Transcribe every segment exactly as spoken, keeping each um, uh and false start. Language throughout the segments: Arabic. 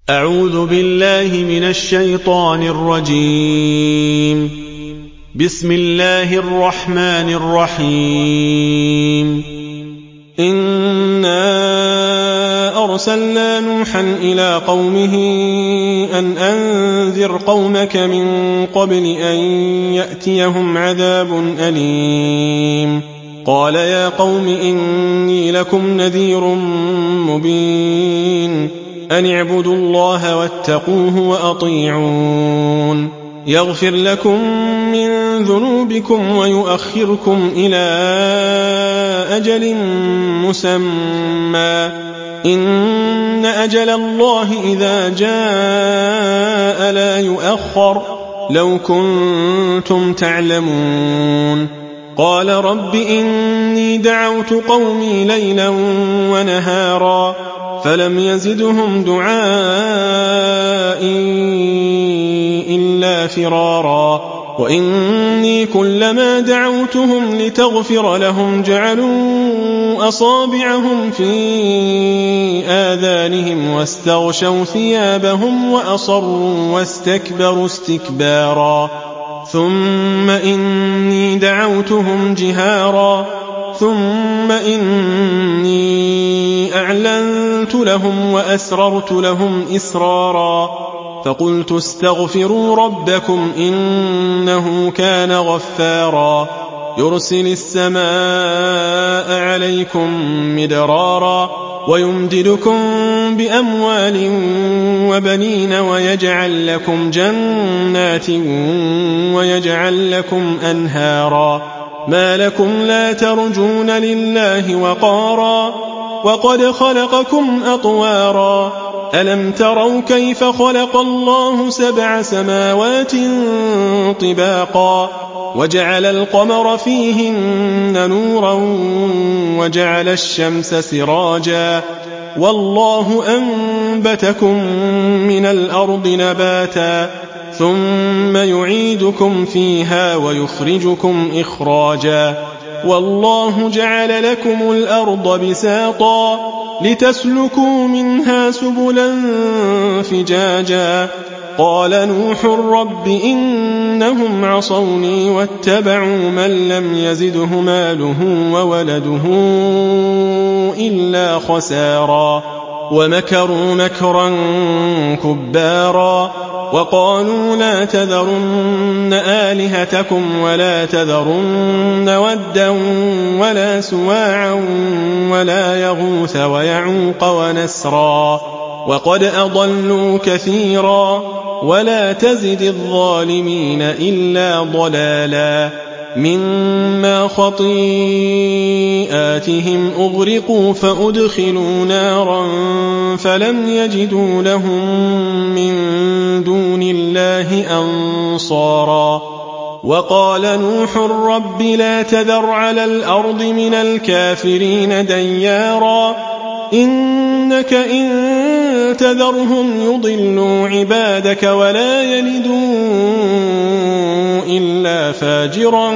أعوذ بالله من الشيطان الرجيم. بسم الله الرحمن الرحيم. إنا أرسلنا نوحا إلى قومه أن أنذر قومك من قبل أن يأتيهم عذاب أليم. قال يا قوم إني لكم نذير مبين أن اعبدوا الله واتقوه وأطيعون يغفر لكم من ذنوبكم ويؤخركم إلى أجل مسمى إن أجل الله إذا جاء لا يؤخر لو كنتم تعلمون. قال رب إني دعوت قومي ليلا ونهارا فلم يزدهم دعائي إلا فرارا وإني كلما دعوتهم لتغفر لهم جعلوا أصابعهم في آذانهم واستغشوا ثيابهم وأصروا واستكبروا استكبارا ثم إني دعوتهم جهارا ثم إني أعلنت لهم وأسررت لهم إسرارا فقلت استغفروا ربكم إنه كان غفارا يرسل السماء عليكم مدرارا ويمددكم بأموال وبنين ويجعل لكم جنات ويجعل لكم أنهارا ما لكم لا ترجون لله وقارا وقد خلقكم أطوارا ألم تروا كيف خلق الله سبع سماوات طباقا وجعل القمر فيهن نورا وجعل الشمس سراجا والله أنبتكم من الأرض نباتا ثم يعيدكم فيها ويخرجكم إخراجا والله جعل لكم الأرض بساطا لتسلكوا منها سبلا فجاجا قال نوح رب إنهم عصوني واتبعوا من لم يزده ماله وولده إلا خسارا ومكروا مكرا كبارا وقالوا لا تذرن آلهتكم ولا تذرن ودا ولا سواعا ولا يغوث ويعوق ونسرا وقد أضلوا كثيرا ولا تزد الظالمين إلا ضلالا مما خطيئاتهم أغرقوا فأدخلوا نارا فلم يجدوا لهم من دون الله أنصارا وقال نوح رب لا تذر على الأرض من الكافرين ديارا إنك إن تذرهم يضلوا عبادك ولا يلدوا إلا فاجرا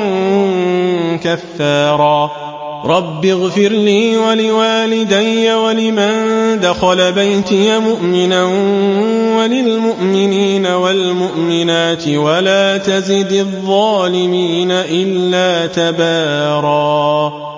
كفارا رب اغفر لي ولوالدي ولمن دخل بيتي مؤمنا وللمؤمنين والمؤمنات ولا تزد الظالمين إلا تبارا.